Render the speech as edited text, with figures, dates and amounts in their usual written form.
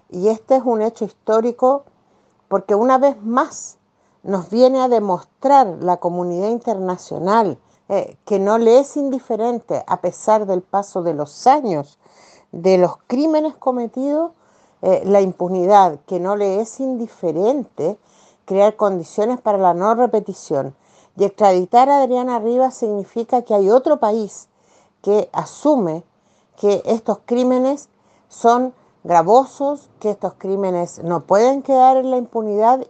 Y este es un hecho histórico porque una vez más nos viene a demostrar la comunidad internacional que no le es indiferente, a pesar del paso de los años, de los crímenes cometidos, la impunidad, que no le es indiferente crear condiciones para la no repetición. Y extraditar a Adriana Rivas significa que hay otro país que asume que estos crímenes son gravosos, que estos crímenes no pueden quedar en la impunidad